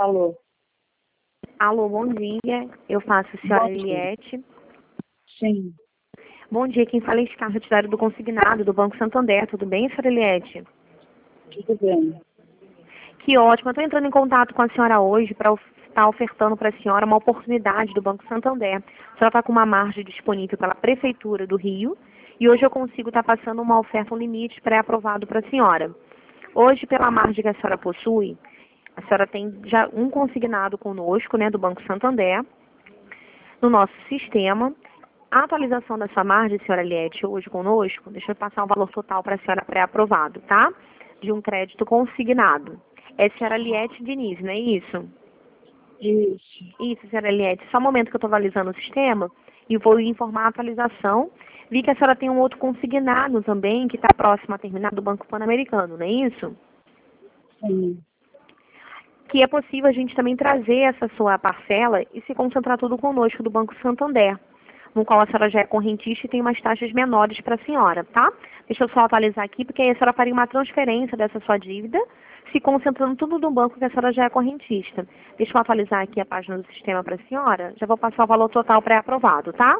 Alô? Alô, bom dia. Eu faço a senhora Bom dia. Eliette. Sim, Bom dia, quem fala é Scarlett da área do consignado do Banco Santander. Tudo bem, senhora Eliette? tudo bem. Que ótimo. Eu estou entrando em contato com a senhora hoje para estar ofertando para a senhora uma oportunidade do Banco Santander. A senhora está com uma margem disponível pela Prefeitura do Rio e hoje eu consigo estar passando uma oferta, um limite pré-aprovado para a senhora. Hoje, pela margem que a senhora possui, a senhora tem já um consignado conosco, né, do Banco Santander, no nosso sistema. A atualização da sua margem, senhora Eliette, hoje conosco, deixa eu passar o valor total para a senhora pré-aprovado, tá? De um crédito consignado. É senhora Eliette Diniz, não é isso? Isso. Isso, senhora Eliette. Só um momento que eu estou atualizando o sistema e vou informar a atualização. Vi que a senhora tem um outro consignado também, que está próximo a terminar do Banco Pan-Americano, não é isso? Sim. Que é possível a gente também trazer essa sua parcela e se concentrar tudo conosco do Banco Santander, no qual a senhora já é correntista e tem umas taxas menores para a senhora, tá? Deixa eu só atualizar aqui, porque aí a senhora faria uma transferência dessa sua dívida, se concentrando tudo no banco que a senhora já é correntista. Deixa eu atualizar aqui a página do sistema para a senhora, já vou passar o valor total pré-aprovado, tá?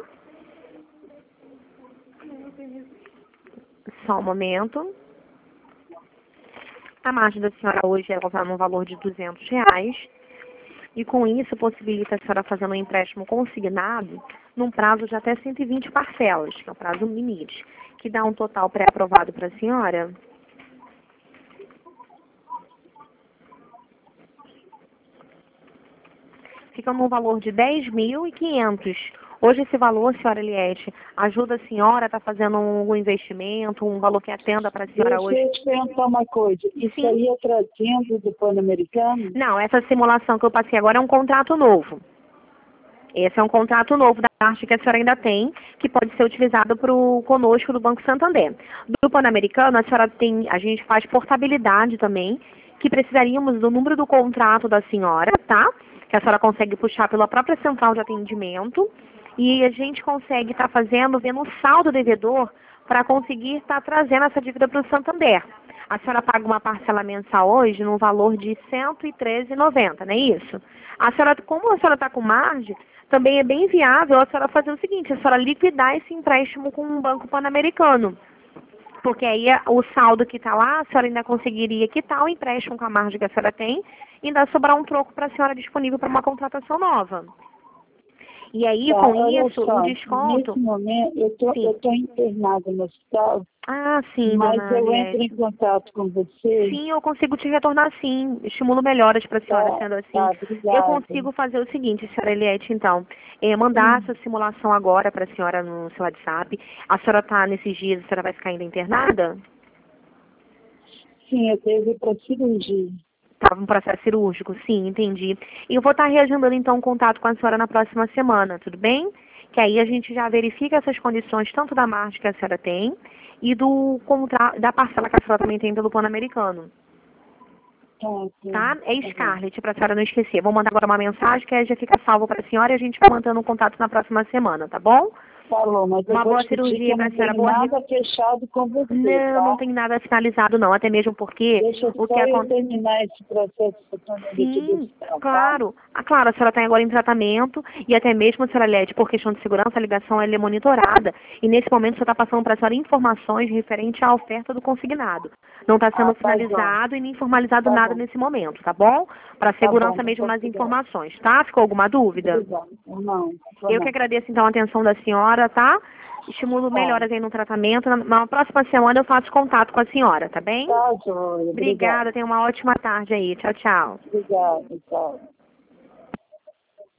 Só um momento. A margem da senhora hoje é no valor de R$ 200. E com isso possibilita a senhora fazer um empréstimo consignado num prazo de até 120 parcelas, que é o prazo limite, que dá um total pré-aprovado para a senhora. Fica num valor de 10.500. Hoje esse valor, senhora Eliette, ajuda a senhora a estar fazendo um investimento, um valor que atenda para a senhora Deixa hoje? eu te perguntar uma coisa. Isso Sim. aí é trazendo do Pan-Americano? Não, essa simulação que eu passei agora é um contrato novo. Esse é um contrato novo da parte que a senhora ainda tem, que pode ser utilizado conosco do Banco Santander. Do Pan-Americano, a gente faz portabilidade também, que precisaríamos do número do contrato da senhora, tá? Que a senhora consegue puxar pela própria central de atendimento. E a gente consegue estar vendo o saldo devedor para conseguir estar trazendo essa dívida para o Santander. A senhora paga uma parcela mensal hoje no valor de R$ 113,90, não é isso? Como a senhora está com margem, também é bem viável a senhora fazer o seguinte, a senhora liquidar esse empréstimo com um banco pan-americano. Porque aí o saldo que está lá, a senhora ainda conseguiria quitar o empréstimo com a margem que a senhora tem e ainda sobrar um troco para a senhora disponível para uma contratação nova. E aí, Tá, com olha isso, só, o desconto... nesse momento Sim. eu tô internada no hospital, Ah, sim, mas dona eu entro em Eliette. contato com você. Sim, eu consigo te retornar sim. Estimulo melhoras para a senhora, Tá, sendo assim. tá, Eu obrigada. consigo fazer o seguinte, senhora Eliette, então. Mandar essa simulação agora para a senhora no seu WhatsApp. A senhora está nesses dias, a senhora vai ficar ainda internada? Sim, eu teve para cirurgia. Estava um processo cirúrgico, sim, entendi. E eu vou estar reagendando então o contato com a senhora na próxima semana, tudo bem? Que aí a gente já verifica essas condições, tanto da margem que a senhora tem e da parcela que a senhora também tem pelo plano americano. Tá? É Scarlett, para a senhora não esquecer. Vou mandar agora uma mensagem que aí já fica salvo para a senhora e a gente vai mantendo um contato na próxima semana, tá bom? Falou, mas eu Uma vou boa te pedir que cirurgia eu para a não senhora. tenho nada fechado com você, Não, tá? não tem nada finalizado não, até mesmo porque Deixa o que só eu acontece... terminar esse processo que eu estou no Sim, liquidação, tá? claro. Claro, a senhora está agora em tratamento e até mesmo, senhora Lete, por questão de segurança, a ligação ela é monitorada. E nesse momento você está passando para a senhora informações referente à oferta do consignado. Não está sendo Tá bom, finalizado e nem formalizado tá nada bom, nesse momento, tá bom? Para tá bom, segurança mesmo muito nas obrigada. informações, tá? Ficou alguma dúvida? Obrigada. Não, Eu que não. agradeço então a atenção da senhora, tá? Estimulo Tá, melhoras aí no tratamento. Na próxima semana eu faço contato com a senhora, tá bem? tá, joia, obrigada. Obrigada, tenha uma ótima tarde aí. Tchau, tchau. Obrigada, tchau.